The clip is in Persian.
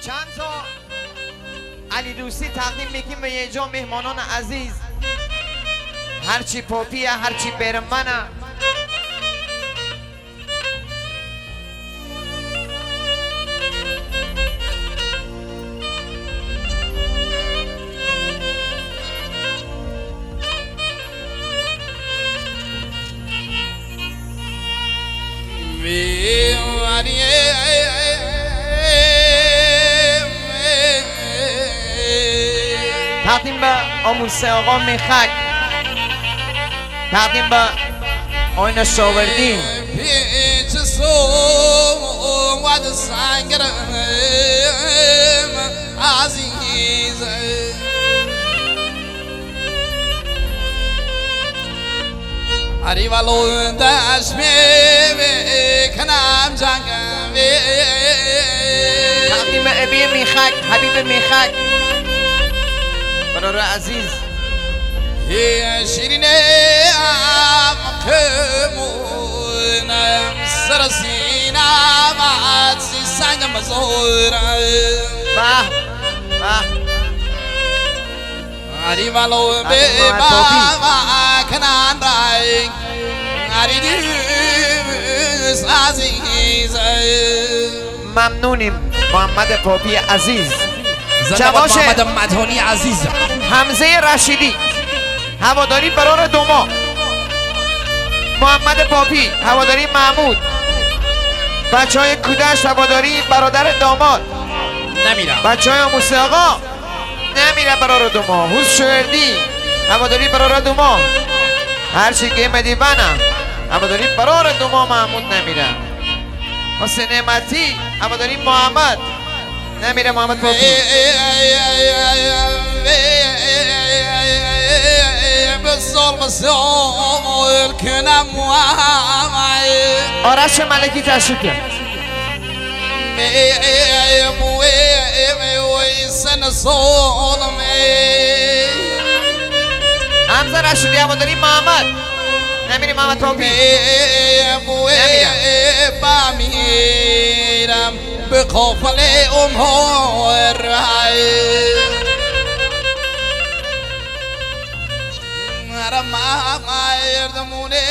چند تا علی دوستی تقدیم میکنیم به یه جا مهمانان عزیز، هرچی پاپیه هرچی برمنه. تقدیم به آموسه آقا میخک، تقدیم به آین شاوردی. پیچ سوم و سنگرم عزیز عری ولو دشت کنم جنگم. تقدیم به ابی میخک، حبیب میخک برادر عزیز. شیرین قمونم سر سینم عدسی سنگم بزورم. به عری ولو به بابا کنان رای عری دوست عزیز. ممنونیم محمد پاپی عزیز. زنده محمد مدهانی عزیز. حمزه رشیدی هواداری برار دوما، محمد پاپی هواداری محمود، بچه های کودش هواداری برادر داماد، نمیرم بچه های آموسه آقا نمیره برار دوما، حوز شوردی هواداری برار دوما، هرچی که مدیونم هواداری برار دوما محمود نمیره. حسین نعمتی هواداری محمد نمیره، محمد پاپی. آرش ملکی تشریف کرد. حمزه رشیدی هواداری محمد نمیری، محمد پاپی نمیرم به قافل امهار مرم مردمونه